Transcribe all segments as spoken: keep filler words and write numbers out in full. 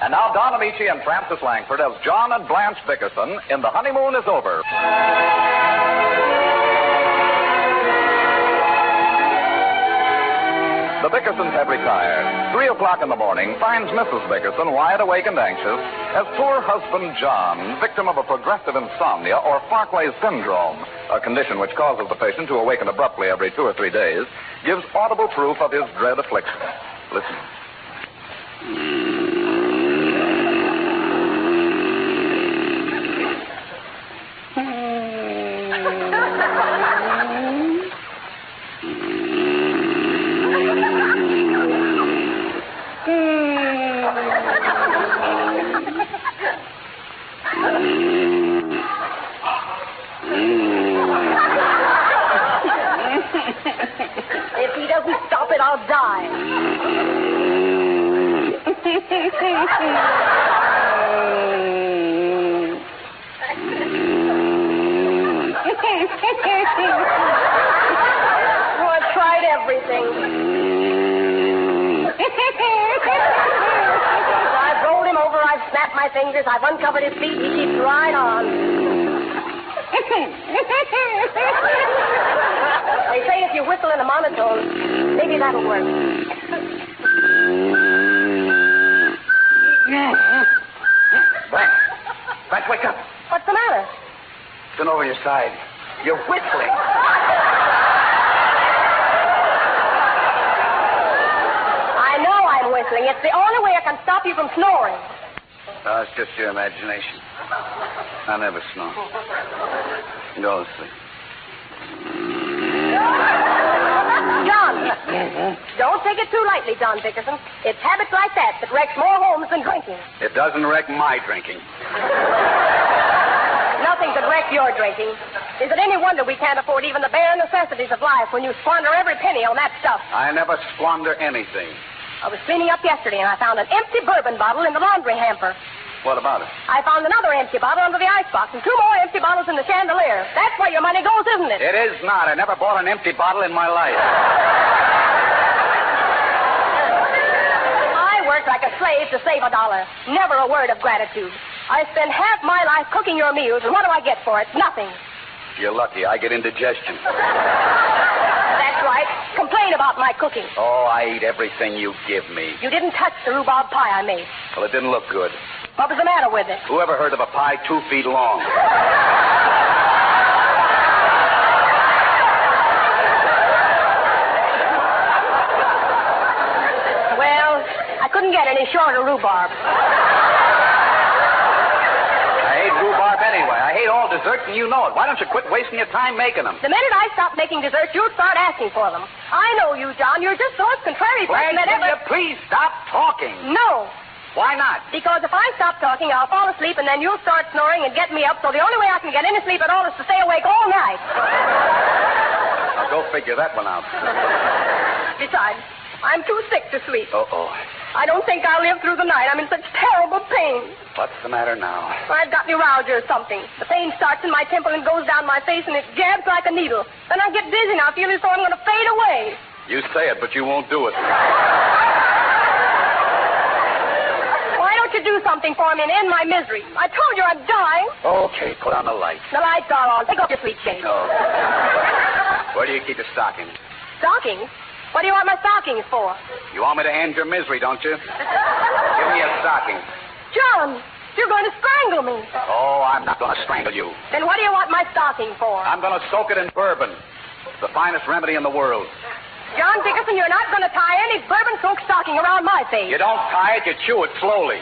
And now Don Amici and Francis Langford as John and Blanche Bickerson in The Honeymoon Is Over. The Bickersons have retired. Three o'clock in the morning finds Missus Bickerson wide awake and anxious as poor husband John, victim of a progressive insomnia or Farkley syndrome, a condition which causes the patient to awaken abruptly every two or three days, gives audible proof of his dread affliction. Listen. If he doesn't stop it, I'll die. Oh, I've tried everything. I've rolled him over, I've snapped my fingers, I've uncovered his feet, he keeps right on. They say if you whistle in a monotone, maybe that'll work. Blanche, Blanche, wake up. What's the matter? Turn over your side. You're whistling. I know I'm whistling. It's the only way I can stop you from snoring. Oh, it's just your imagination. I never snore. Go to sleep. John, don't take it too lightly, John Bickerson. It's habits like that that wrecks more homes than drinking. It doesn't wreck my drinking. Nothing could wreck your drinking. Is it any wonder we can't afford even the bare necessities of life when you squander every penny on that stuff? I never squander anything. I was cleaning up yesterday and I found an empty bourbon bottle in the laundry hamper. What about it? I found another empty bottle under the icebox and two more empty bottles in the chandelier. That's where your money goes, isn't it? It is not. I never bought an empty bottle in my life. I work like a slave to save a dollar. Never a word of gratitude. I spend half my life cooking your meals, and what do I get for it? Nothing. You're lucky. I get indigestion. That's right. Complain about my cooking. Oh, I eat everything you give me. You didn't touch the rhubarb pie I made. Well, it didn't look good. What was the matter with it? Who ever heard of a pie two feet long? Well, I couldn't get any shorter rhubarb. I hate rhubarb anyway. I hate all desserts, and you know it. Why don't you quit wasting your time making them? The minute I stop making desserts, you'll start asking for them. I know you, John. You're just the most contrary person Blanche, that will ever... you please stop talking? No. Why not? Because if I stop talking, I'll fall asleep, and then you'll start snoring and get me up, so the only way I can get any sleep at all is to stay awake all night. I'll go figure that one out. Besides, I'm too sick to sleep. Uh-oh. I don't think I'll live through the night. I'm in such terrible pain. What's the matter now? I've got neuralgia or something. The pain starts in my temple and goes down my face, and it jabs like a needle. Then I get dizzy, and I feel as though I'm going to fade away. You say it, but you won't do it. Why don't you do something for me and end my misery? I told you I'm dying. Okay, put on the light. The lights are on. Take off your sleep shade. Oh. Where do you keep your stockings? Stockings? What do you want my stockings for? You want me to end your misery, don't you? Give me your stockings. John, you're going to strangle me. Oh, I'm not going to strangle you. Then what do you want my stocking for? I'm going to soak it in bourbon. It's the finest remedy in the world. John Dickerson, you're not going to tie any bourbon-soaked stocking around my face. You don't tie it, you chew it slowly.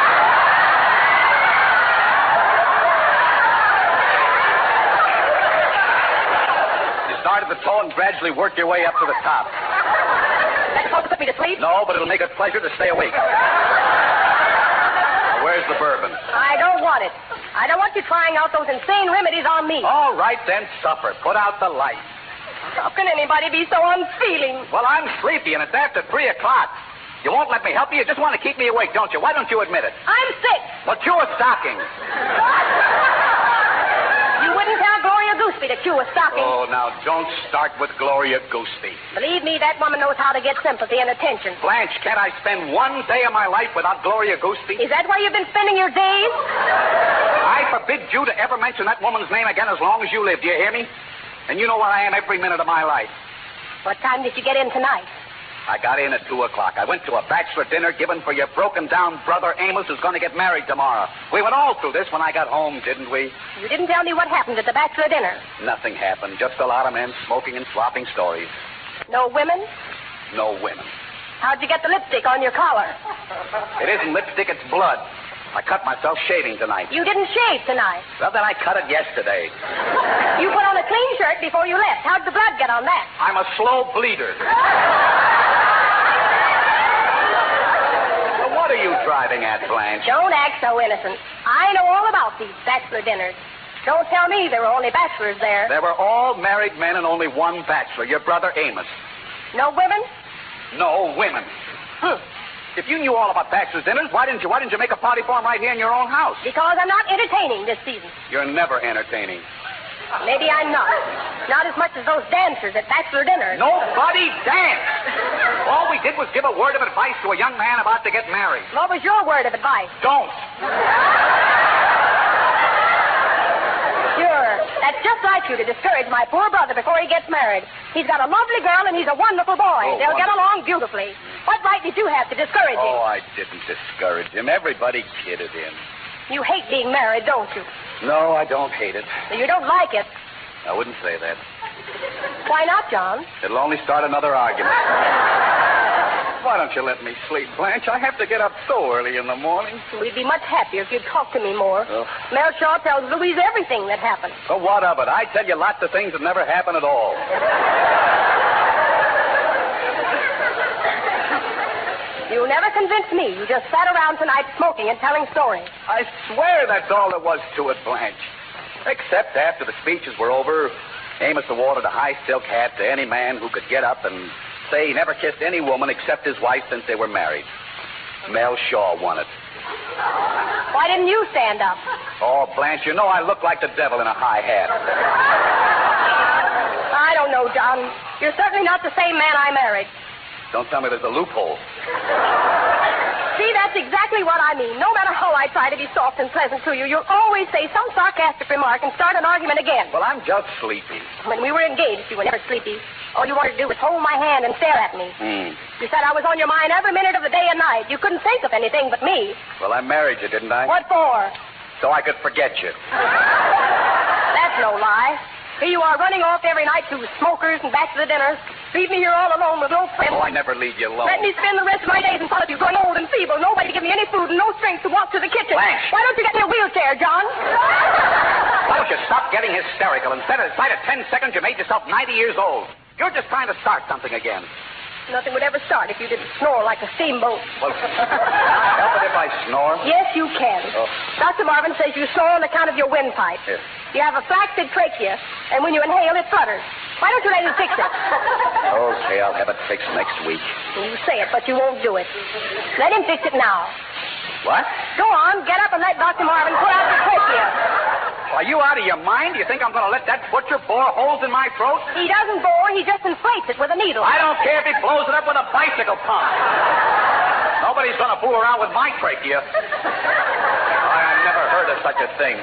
You start at the toe and gradually work your way up to the top. That's supposed to put me to sleep? No, but it'll make it a pleasure to stay awake. Now, where's the bourbon? I don't want it. I don't want you trying out those insane remedies on me. All right, then, suffer. Put out the light. How can anybody be so unfeeling? Well, I'm sleepy, and it's after three o'clock. You won't let me help you? You just want to keep me awake, don't you? Why don't you admit it? I'm sick. Well, chew a stocking. You wouldn't tell Gloria Goose Gooseby to chew a stocking. Oh, now, don't start with Gloria Gooseby. Believe me, that woman knows how to get sympathy and attention. Blanche, can't I spend one day of my life without Gloria Gooseby? Is that where you've been spending your days? I forbid you to ever mention that woman's name again as long as you live. Do you hear me? And you know where I am every minute of my life. What time did you get in tonight? I got in at two o'clock. I went to a bachelor dinner given for your broken-down brother Amos who's going to get married tomorrow. We went all through this when I got home, didn't we? You didn't tell me what happened at the bachelor dinner. Nothing happened. Just a lot of men smoking and swapping stories. No women? No women. How'd you get the lipstick on your collar? It isn't lipstick, it's blood. I cut myself shaving tonight. You didn't shave tonight. Well, then I cut it yesterday. You put on a clean shirt before you left. How'd the blood get on that? I'm a slow bleeder. What are you driving at, Blanche? Don't act so innocent. I know all about these bachelor dinners. Don't tell me there were only bachelors there. There were all married men and only one bachelor, your brother Amos. No women? No women. Hmm. If you knew all about bachelor dinners, why didn't you why didn't you make a party for them right here in your own house? Because I'm not entertaining this season. You're never entertaining. Maybe I'm not. Not as much as those dancers at bachelor dinners. Nobody danced. All we did was give a word of advice to a young man about to get married. What was your word of advice? Don't. Sure. That's just like you to discourage my poor brother before he gets married. He's got a lovely girl and he's a wonderful boy. Oh, They'll get wonderful. along beautifully. What right did you have to discourage him? Oh, I didn't discourage him. Everybody kidded him. You hate being married, don't you? No, I don't hate it. You don't like it. I wouldn't say that. Why not, John? It'll only start another argument. Why don't you let me sleep, Blanche? I have to get up so early in the morning. We'd be much happier if you'd talk to me more. Oh. Mel Shaw tells Louise everything that happened. So what of it? I tell you lots of things that never happen at all. You never convinced me. You just sat around tonight smoking and telling stories. I swear that's all there was to it, Blanche. Except after the speeches were over, Amos awarded a high silk hat to any man who could get up and say he never kissed any woman except his wife since they were married. Mel Shaw won it. Why didn't you stand up? Oh, Blanche, you know I look like the devil in a high hat. I don't know, John. You're certainly not the same man I married. Don't tell me there's a loophole. See, that's exactly what I mean. No matter how I try to be soft and pleasant to you, you'll always say some sarcastic remark and start an argument again. Well, I'm just sleepy. When we were engaged, you were never sleepy. All you wanted to do was hold my hand and stare at me. Hmm. You said I was on your mind every minute of the day and night. You couldn't think of anything but me. Well, I married you, didn't I? What for? So I could forget you. That's no lie. Here you are running off every night to smokers and bachelor dinners. Leave me here all alone with no friends. Oh, I never leave you alone. Let me spend the rest of my days in front of you, growing old and feeble. Nobody to give me any food and no strength to walk to the kitchen. Blanche. Why don't you get me a wheelchair, John? Why don't you stop getting hysterical? Instead of inside of ten seconds, you made yourself ninety years old. You're just trying to start something again. Nothing would ever start if you didn't snore like a steamboat. Well, can I help it if I snore? Yes, you can. Oh. Doctor Marvin says you snore on account of your windpipe. Yes. You have a flaccid trachea, and when you inhale, it flutters. Why don't you let him fix it? Okay, I'll have it fixed next week. You say it, but you won't do it. Let him fix it now. What? Go on, get up and let Doctor Marvin pull out the trachea. Are you out of your mind? Do you think I'm going to let that butcher bore holes in my throat? He doesn't bore, he just inflates it with a needle. I don't care if he blows it up with a bicycle pump. Nobody's going to fool around with my trachea. I never heard of such a thing.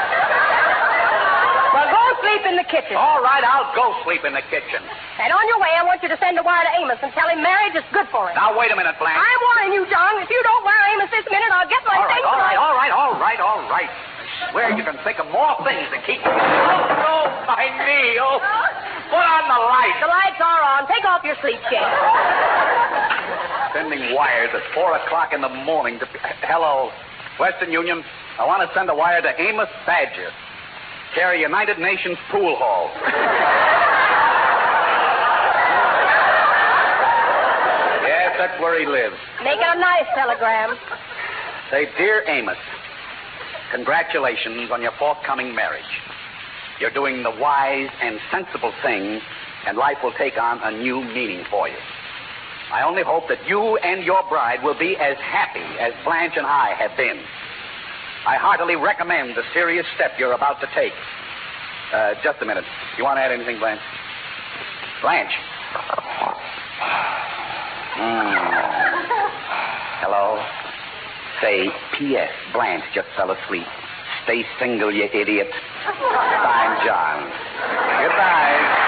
Well, go sleep in the kitchen. All right, I'll go sleep in the kitchen. And on your way, I want you to send a wire to Amos and tell him marriage is good for him. Now, wait a minute, Blanche. I'm warning you, John. If you don't wire Amos this minute, I'll get my All right, things all right, right. all right, all right, all right. I swear you can think of more things to keep me. Oh, no, my knee. Oh, put on the light. The lights are on. Take off your sleep shade. Sending wires at four o'clock in the morning to... Hello, Western Union. I want to send a wire to Amos Badger. Carry United Nations Pool Hall. Yes, that's where he lives. Make it a nice telegram. Say, Dear Amos, congratulations on your forthcoming marriage. You're doing the wise and sensible thing, and life will take on a new meaning for you. I only hope that you and your bride will be as happy as Blanche and I have been. I heartily recommend the serious step you're about to take. Uh, just a minute. You want to add anything, Blanche? Blanche. Mm. Hello? Say, P S. Blanche just fell asleep. Stay single, you idiot. Signed, John. Goodbye.